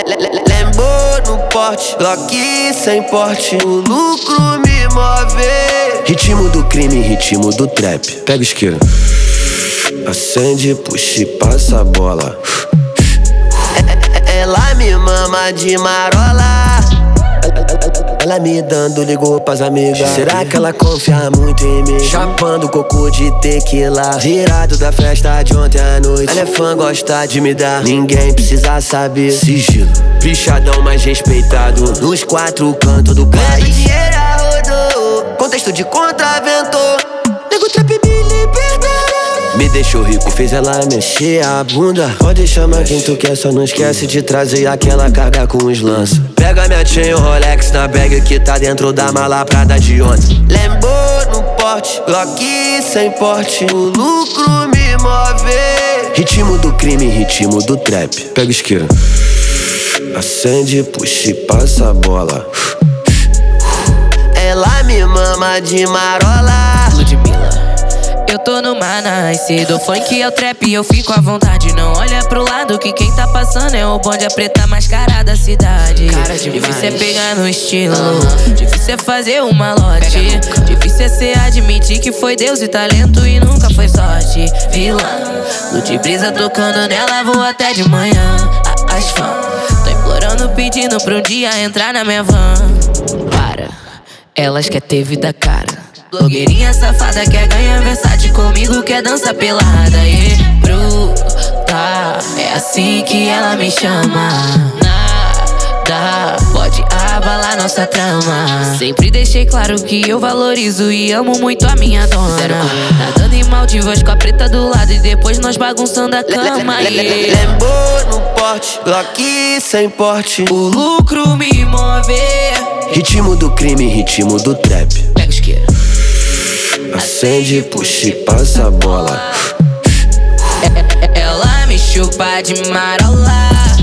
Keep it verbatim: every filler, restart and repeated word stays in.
Lembo no porte, Glock sem porte, o lucro me move. Ritmo do crime, ritmo do trap. Pega o isqueiro, acende, puxa e passa a bola. Ela me mama de marola. Ela me dando, ligou pras amigas. Será que ela confia muito em mim? Chapando coco de tequila, virado da festa de ontem à noite. Ela é fã, gosta de me dar, ninguém precisa saber. Sigilo, bichadão mais respeitado nos quatro cantos do país. Vendo dinheiro rodou, contexto de contravento. Nego trap me liberta. Me deixou rico, fez ela mexer a bunda. Pode chamar quem tu quer, só não esquece de trazer aquela carga com os lanços. Pega minha chain, o Rolex na bag que tá dentro da mala Prada de ontem. Lembo no porte, Glock sem porte, o lucro me move. Ritmo do crime, ritmo do trap. Pega o isqueiro, acende, puxa e passa a bola. Ela me mama de marola. Ludmilla, eu tô numa nice, do funk ao trap eu fico à vontade. Não olha pro lado que quem tá passando é o bonde, a preta mais cara da cidade. Cara difícil é pegar no estilo, uh-huh. Difícil é fazer um malote, difícil é cê admitir que foi Deus e talento e nunca foi sorte. Vilã, Lute brisa tocando nela, vou até de manhã. A, as fãs, tô implorando, pedindo pra um dia entrar na minha van. Para, elas quer ter vida cara. Blogueirinha safada quer ganhar versátil comigo, quer dança pelada. E bruta, é assim que ela me chama. Nada pode abalar nossa trama. Sempre deixei claro que eu valorizo e amo muito a minha dona. Nadando em Maldivas com a preta do lado e depois nós bagunçando a cama. Lembo no porte, Glock sem porte, o lucro me move. Ritmo do crime, ritmo do trap. Pega o isqueiro, acende, puxa e passa a bola. Ela me chupa de marola.